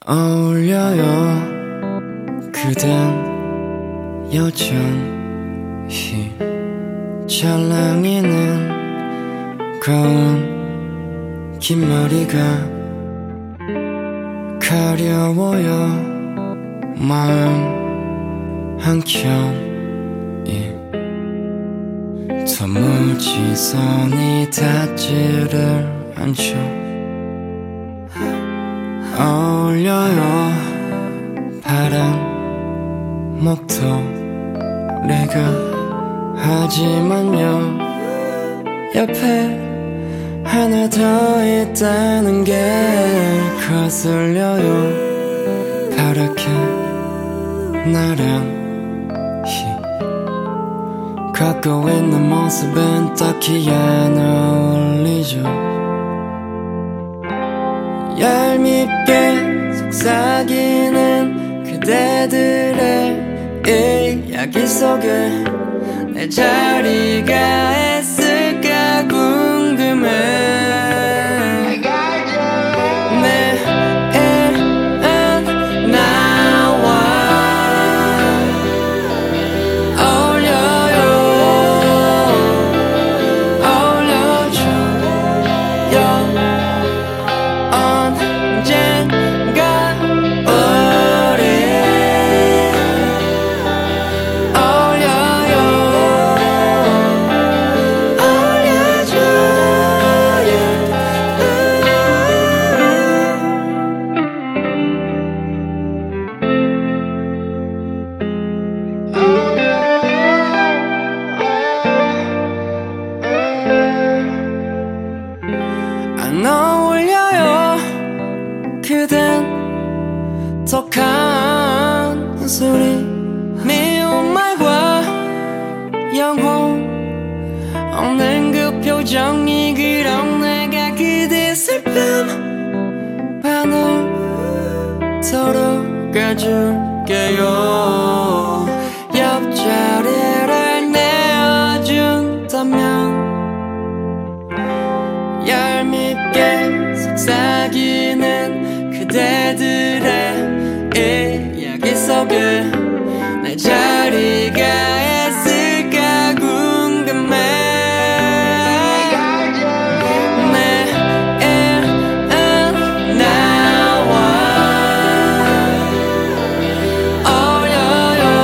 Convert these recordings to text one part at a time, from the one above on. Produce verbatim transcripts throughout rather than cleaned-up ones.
어울려요. 그댄 여전히 찰랑이는 거운 긴 머리가 가려워요. 마음 한켠이 도무지 손이 닿지를 않죠. 어울려요. 파란 목도리가 하지만요 옆에 하나 더 있다는 게 거슬려요. 파랗게 나란히 걷고 있는 모습은 딱히 안 어울리죠. 얄밉게 속삭이는 그대들의 이야기 속에 내 자리가 있을까 궁금해. 안 어울려요. 그댄 독한 소리 미운 말과 영혼 없는 그 표정이 그런 내가 그대 슬픔 반을 털어가줄게요. 옆자리를 내어준다면 얄밉게 속삭이는 그대들의 이야기 속에 내 자리가 있을까 궁금해. 내일은 나와 어울려요.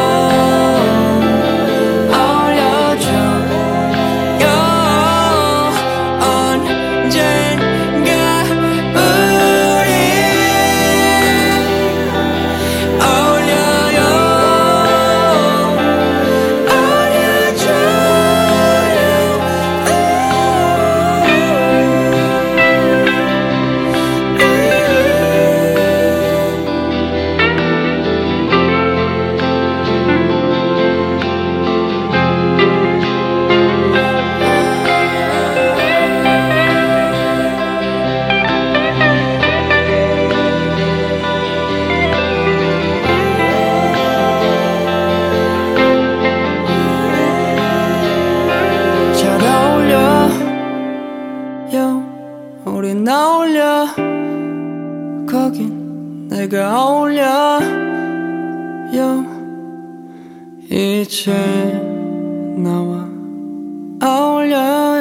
어울려줘요. 언젠가 우리 어울려요. 잘 어울려요. 우린 어울려. 거긴 내가 어울려요. 이제 나와 어울려.